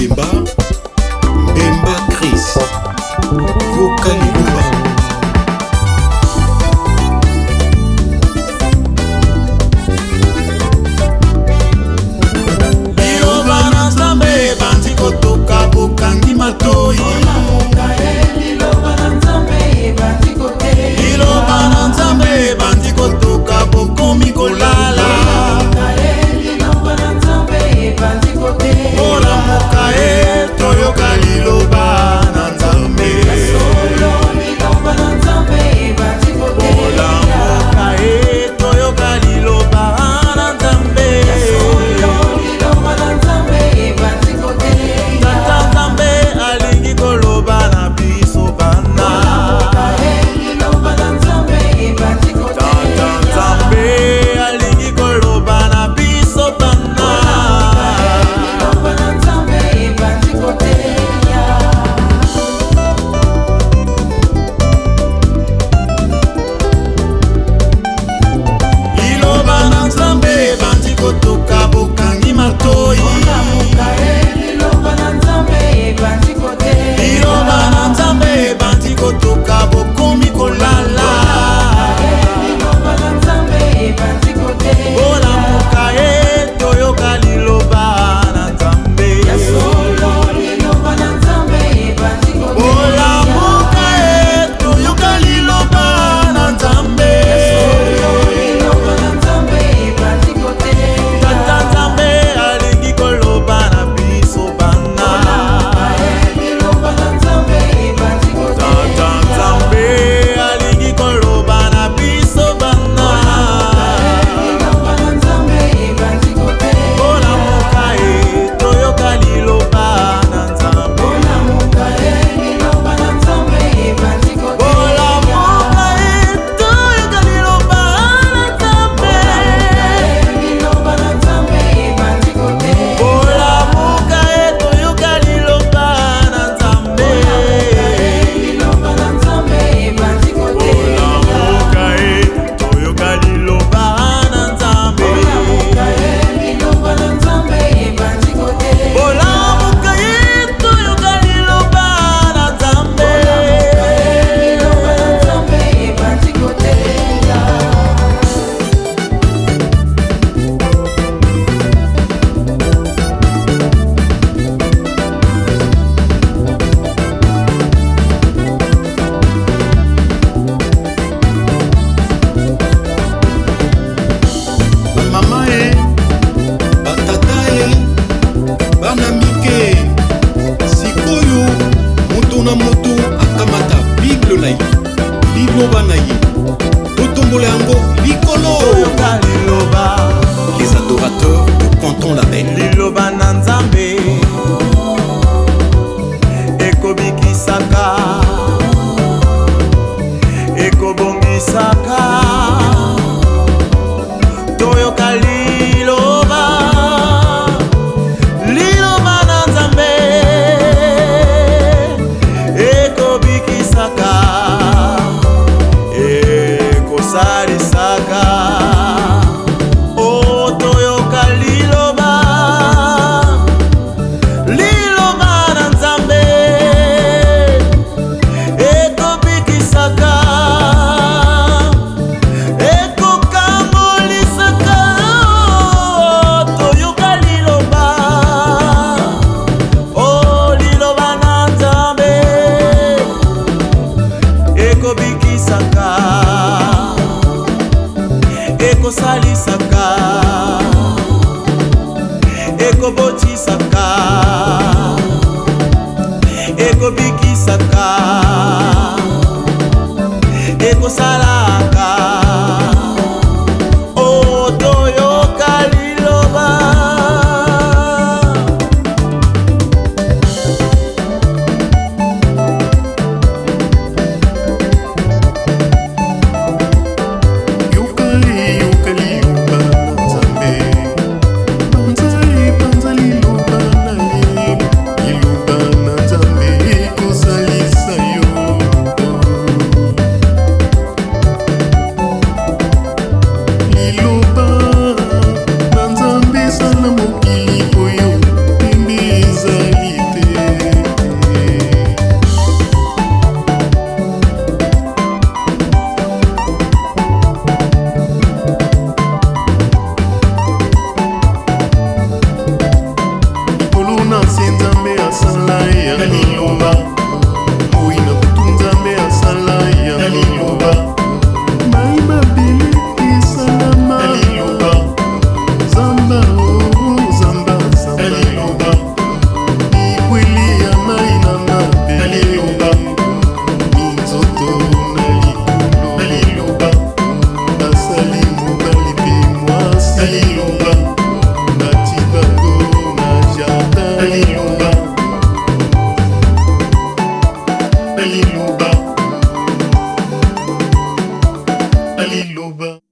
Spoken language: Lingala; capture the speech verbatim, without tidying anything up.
Mbemba Mbemba Chris Yoka Liloba Liloba na Nzambe bandi kotoka bokangi matoi Liloba na Nzambe bandi kotoka bokomi kolala Ola mukae toyoka liloba na Nzambe Ola mukae toyoka liloba na Nzambe Tata Nzambe alingi koloba na biso bana Tata Nzambe alingi koloba na biso bana Liloba na Nzambe bandi kotoka bokangi matoi Liloba na Nzambe bandi kotoka bokomi kolala Ola mukae toyoka liloba na Nzambe Ola mukae toyoka liloba na Nzambe Tata Nzambe alingi koloba na biso bana Tata Nzambe alingi koloba na biso bana Ola mukae toyoka liloba na Nzambe Ola mukae toyoka liloba na Nzambe Ola mukae toyoka liloba na Nzambe Ola mukae toyoka liloba na Nzambe Ola mukae toyoka liloba na Nzambe Mama e, batata e, bana mike sikoyo moto na moto akamata Bible na ye liloba na ye totombola yango likolo Les adorateurs de Canton Label Liloba na Nzambe ekobikisaka ekobongisaka toyoka liloba Liloba na Nzambe ekobikisaka ekosalisaka Oh toyoka liloba Liloba na Nzambe ekobikisaka ekokambolisaka Oh toyoka liloba Oh liloba na Nzambe ekobikisaka ekosalisaka ekobotisaka ekobikisaka ekosalaka Oh toyoka liloba Yokali yokali yoka na Nzambe Banzali banzali liloba na ye liloba na Nzambe ekosalisa yo liloba.